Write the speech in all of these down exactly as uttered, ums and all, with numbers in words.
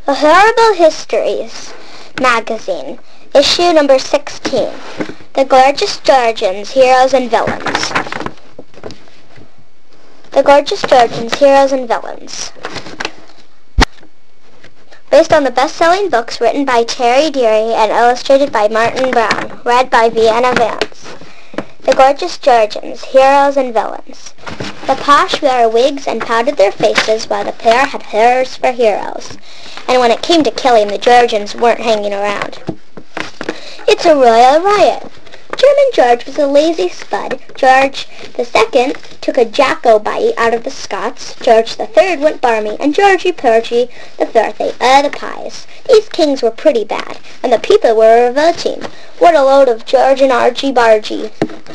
A Horrible Histories magazine, issue number sixteen. The Gorgeous Georgians, Heroes and Villains. The Gorgeous Georgians, Heroes and Villains. Based on the best-selling books written by Terry Deary and illustrated by Martin Brown, read by Vienna Vance. The Gorgeous Georgians, Heroes and Villains. The posh wore wigs and powdered their faces, while the pair had hairs for heroes. And when it came to killing, the Georgians weren't hanging around. It's a royal riot. German George was a lazy spud. George the Second took a Jacobite out of the Scots. George the Third went barmy, and Georgie Porgy the Fourth ate all the pies. These kings were pretty bad, and the people were revolting. What a load of George and Argy Bargy.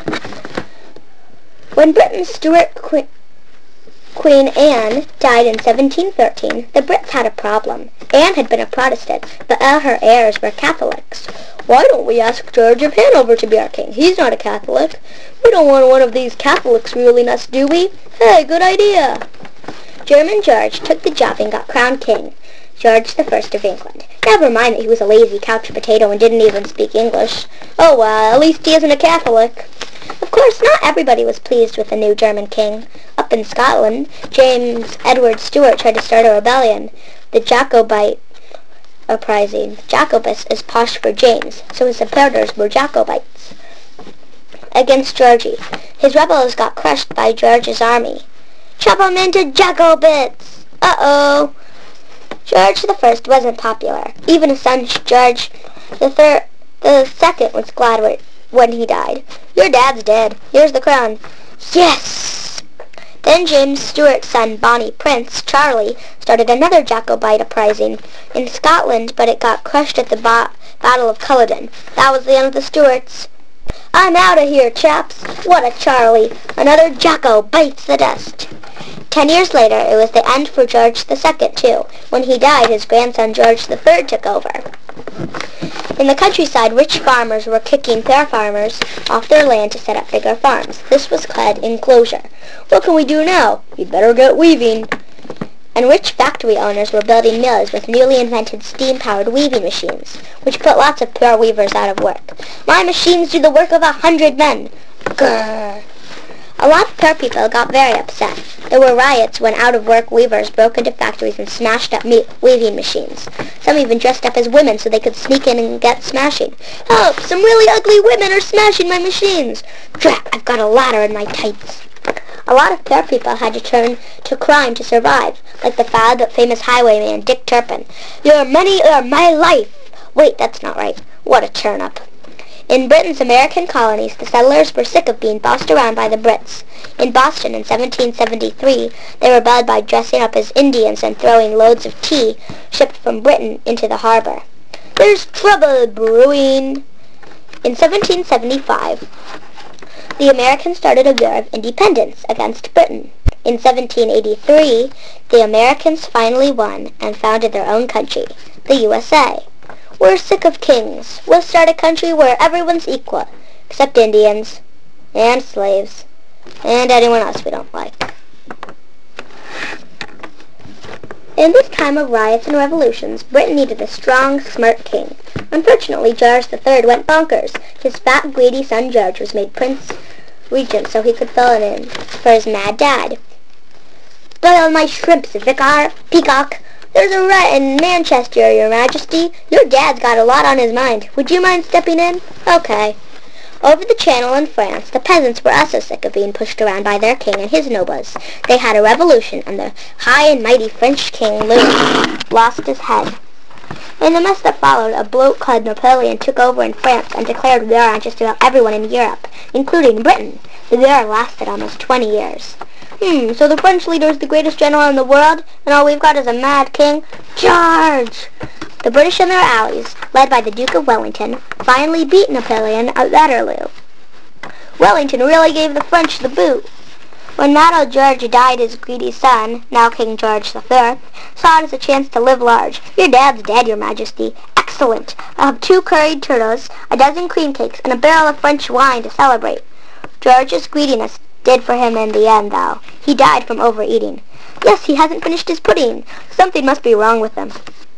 When Britain's Stuart Queen, Queen Anne died in seventeen thirteen, the Brits had a problem. Anne had been a Protestant, but all her heirs were Catholics. Why don't we ask George of Hanover to be our king? He's not a Catholic. We don't want one of these Catholics ruling us, do we? Hey, good idea. German George took the job and got crowned king. George the First of England. Never mind that he was a lazy couch potato and didn't even speak English. Oh well, at least he isn't a Catholic. Of course, not everybody was pleased with the new German king. Up in Scotland, James Edward Stuart tried to start a rebellion. The Jacobite uprising. Jacobus is posh for James, so his supporters were Jacobites. Against Georgie. His rebels got crushed by George's army. Chop 'em into Jacobites! Uh-oh! George the First wasn't popular. Even his son George the Third, the Second was glad when he died. Your dad's dead. Here's the crown. Yes! Then James Stuart's son, Bonnie Prince, Charlie, started another Jacobite uprising in Scotland, but it got crushed at the ba Battle of Culloden. That was the end of the Stuarts. I'm out of here, chaps. What a Charlie. Another Jacko bites the dust. Ten years later, it was the end for George the Second, too. When he died, his grandson George the Third took over. In the countryside, rich farmers were kicking poor farmers off their land to set up bigger farms. This was called enclosure. What can we do now? We'd better get weaving. And rich factory owners were building mills with newly invented steam-powered weaving machines, which put lots of poor weavers out of work. My machines do the work of a hundred men. Grrr. A lot of poor people got very upset. There were riots when out-of-work weavers broke into factories and smashed up me weaving machines. Some even dressed up as women so they could sneak in and get smashing. Help! Some really ugly women are smashing my machines! Drat! I've got a ladder in my tights. A lot of poor people had to turn to crime to survive, like the foul but famous highwayman Dick Turpin. Your money or my life! Wait, that's not right. What a turn-up. In Britain's American colonies, the settlers were sick of being bossed around by the Brits. In Boston in seventeen seventy-three, they rebelled by dressing up as Indians and throwing loads of tea shipped from Britain into the harbor. There's trouble brewing. In seventeen seventy-five, the Americans started a war of independence against Britain. In seventeen eighty-three, the Americans finally won and founded their own country, the U S A. We're sick of kings. We'll start a country where everyone's equal, except Indians, and slaves, and anyone else we don't like. In this time of riots and revolutions, Britain needed a strong, smart king. Unfortunately, George the Third went bonkers. His fat, greedy son George was made Prince Regent so he could fill in for his mad dad. Boil my shrimps, Vicar, Peacock. There's a riot in Manchester, Your Majesty. Your dad's got a lot on his mind. Would you mind stepping in? Okay. Over the Channel in France, the peasants were also sick of being pushed around by their king and his nobles. They had a revolution, and the high and mighty French king, Louis, lost his head. In the mess that followed, a bloke called Napoleon took over in France and declared war on just about everyone in Europe, including Britain. The war lasted almost twenty years. Hmm, so the French leader is the greatest general in the world, and all we've got is a mad king? George! The British and their allies, led by the Duke of Wellington, finally beat Napoleon at Waterloo. Wellington really gave the French the boot. When mad old George died, his greedy son, now King George the Third, saw it as a chance to live large. Your dad's dead, Your Majesty. Excellent. I'll have two curried turtles, a dozen cream cakes, and a barrel of French wine to celebrate. George's greediness did for him in the end, though. He died from overeating. Yes, he hasn't finished his pudding. Something must be wrong with him.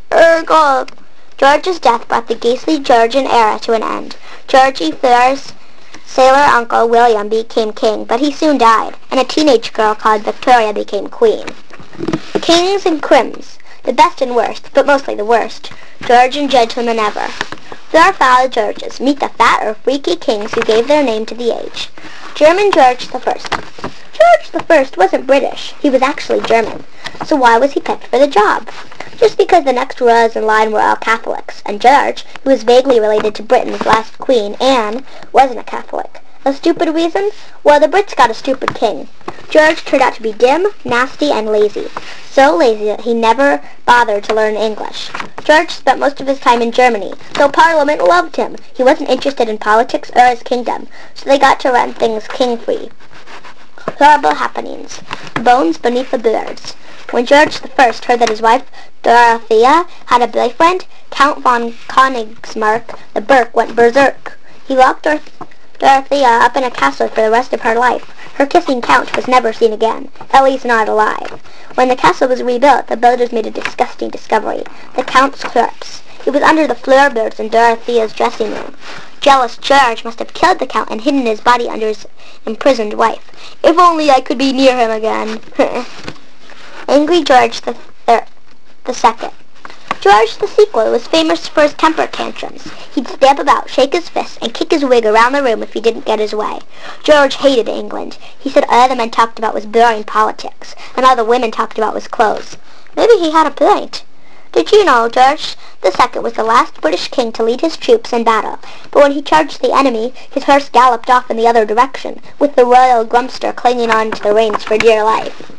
Ergo. George's death brought the ghastly Georgian era to an end. Georgie Fleur's sailor uncle William became king, but he soon died, and a teenage girl called Victoria became queen. Kings and crims, the best and worst, but mostly the worst. Georgian gentlemen ever. Fleur foul Georges, meet the fat or freaky kings who gave their name to the age. German George the First. George the First wasn't British, he was actually German. So why was he picked for the job? Just because the next rows in line were all Catholics, and George, who was vaguely related to Britain's last queen, Anne, wasn't a Catholic. A stupid reason? Well, the Brits got a stupid king. George turned out to be dim, nasty, and lazy. So lazy that he never bothered to learn English. George spent most of his time in Germany, so Parliament loved him. He wasn't interested in politics or his kingdom, so they got to run things king-free. Horrible happenings. Bones beneath the boards. When George the First heard that his wife, Dorothea, had a boyfriend, Count von Königsmarck the Burke went berserk. He locked Dor- Dorothea up in a castle for the rest of her life. Her kissing count was never seen again, at least not alive. When the castle was rebuilt, the builders made a disgusting discovery. The Count's corpse. It was under the floorboards in Dorothea's dressing room. Jealous George must have killed the Count and hidden his body under his imprisoned wife. If only I could be near him again. Angry George the, thir- the Second. George the Sequel was famous for his temper tantrums. He'd stamp about, shake his fists, and kick his wig around the room if he didn't get his way. George hated England. He said all the men talked about was boring politics, and all the women talked about was clothes. Maybe he had a point. Did you know George the Second was the last British king to lead his troops in battle, but when he charged the enemy, his horse galloped off in the other direction, with the royal grumster clinging on to the reins for dear life.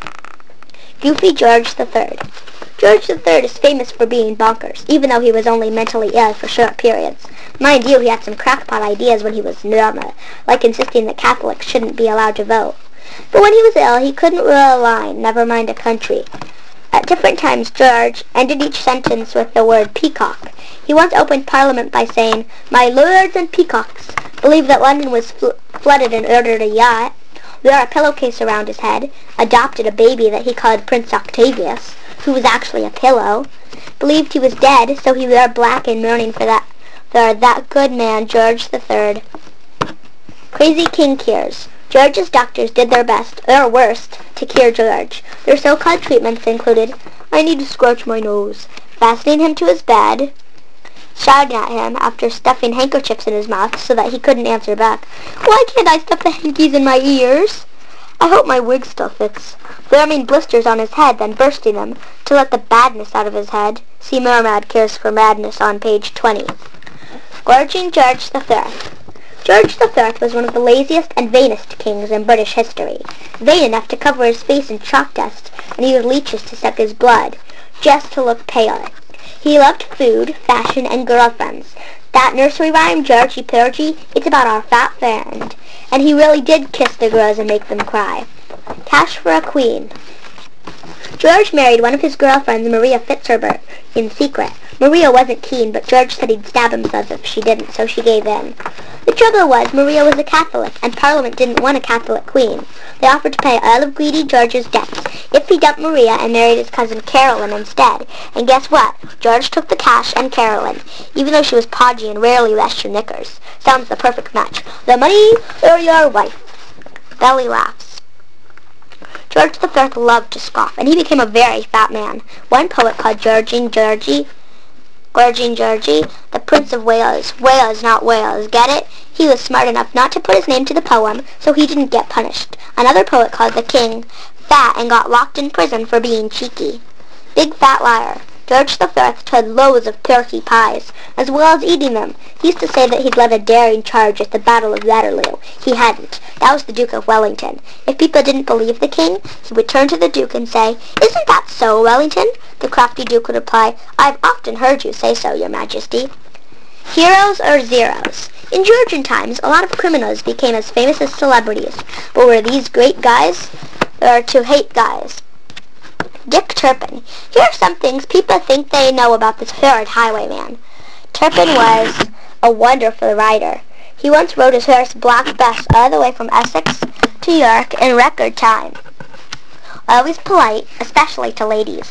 Goofy George the Third. George the Third is famous for being bonkers, even though he was only mentally ill for short periods. Mind you, he had some crackpot ideas when he was normal, like insisting that Catholics shouldn't be allowed to vote. But when he was ill, he couldn't rule a line, never mind a country. At different times, George ended each sentence with the word peacock. He once opened Parliament by saying, "My lords and peacocks," believed that London was fl- flooded and ordered a yacht, wore a pillowcase around his head, adopted a baby that he called Prince Octavius, who was actually a pillow, believed he was dead, so he wore black in mourning for that, for that good man, George the Third. Crazy king cures. George's doctors did their best, or worst, to cure George. Their so-called treatments included, "I need to scratch my nose," fastening him to his bed, shouting at him after stuffing handkerchiefs in his mouth so that he couldn't answer back, "Why can't I stuff the hankies in my ears?" I hope my wig still fits. Forming blisters on his head, then bursting them to let the badness out of his head. See Mermad Cares for Madness on page twenty. Gorging George the Fourth. George the Fourth was one of the laziest and vainest kings in British history. Vain enough to cover his face in chalk dust and use leeches to suck his blood, just to look pale. He loved food, fashion, and girlfriends. That nursery rhyme, Georgie Porgy, it's about our fat friend. And he really did kiss the girls and make them cry. Cash for a queen. George married one of his girlfriends, Maria Fitzherbert, in secret. Maria wasn't keen, but George said he'd stab himself if she didn't, so she gave in. The trouble was, Maria was a Catholic, and Parliament didn't want a Catholic queen. They offered to pay all of greedy George's debts if he dumped Maria and married his cousin Carolyn instead. And guess what? George took the cash and Carolyn, even though she was podgy and rarely washed her knickers. Sounds the perfect match. The money or your wife. Belly laughs. George the Fourth loved to scoff, and he became a very fat man. One poet called Georgine Georgie, Gorging Georgie, the Prince of Wales. Wales, not Wales. Get it? He was smart enough not to put his name to the poem, so he didn't get punished. Another poet called the king fat and got locked in prison for being cheeky. Big fat liar. George the Fourth told loads of turkey pies, as well as eating them. He used to say that he'd led a daring charge at the Battle of Waterloo. He hadn't. That was the Duke of Wellington. If people didn't believe the king, he would turn to the Duke and say, "Isn't that so, Wellington?" The crafty Duke would reply, "I've often heard you say so, your Majesty." Heroes or zeros? In Georgian times, a lot of criminals became as famous as celebrities. But were these great guys or to hate guys? Dick Turpin. Here are some things people think they know about this horrid highwayman. Turpin was a wonderful rider. He once rode his horse Black Bess all the way from Essex to York in record time. Always polite, especially to ladies.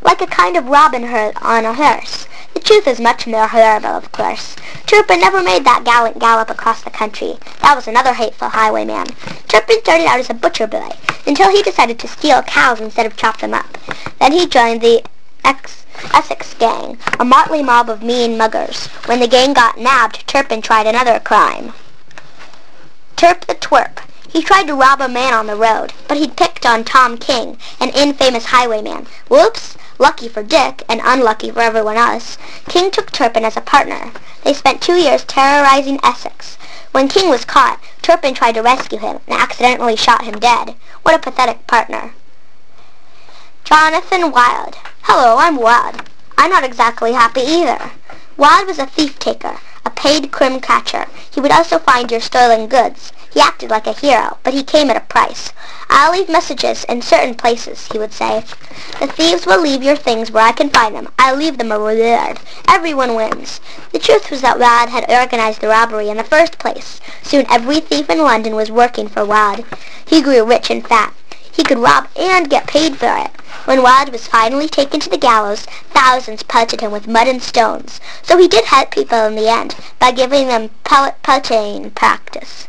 like a kind of Robin Hood on a horse. The truth is much more horrible, of course. Turpin never made that gallant gallop across the country. That was another hateful highwayman. Turpin started out as a butcher boy, until he decided to steal cows instead of chop them up. Then he joined the Ex Essex gang, a motley mob of mean muggers. When the gang got nabbed, Turpin tried another crime. Turp the Twerp. He tried to rob a man on the road, but he'd picked on Tom King, an infamous highwayman. Whoops! Lucky for Dick, and unlucky for everyone else. King took Turpin as a partner. They spent two years terrorizing Essex. When King was caught, Turpin tried to rescue him and accidentally shot him dead. What a pathetic partner. Jonathan Wild. Hello, I'm Wild. I'm not exactly happy either. Wild was a thief-taker, a paid crim catcher. He would also find your stolen goods. He acted like a hero, but he came at a price. I'll leave messages in certain places, he would say. The thieves will leave your things where I can find them. I'll leave them a reward. Everyone wins. The truth was that Wild had organized the robbery in the first place. Soon every thief in London was working for Wild. He grew rich and fat. He could rob and get paid for it. When Wild was finally taken to the gallows, thousands pelted him with mud and stones. So he did help people in the end by giving them pellet pelting practice.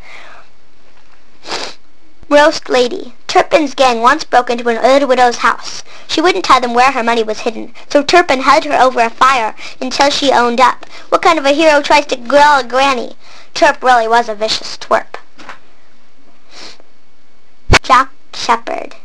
Roast Lady. Turpin's gang once broke into an old widow's house. She wouldn't tell them where her money was hidden, so Turpin held her over a fire until she owned up. What kind of a hero tries to grill a granny? Turp really was a vicious twerp. Jack Shepherd.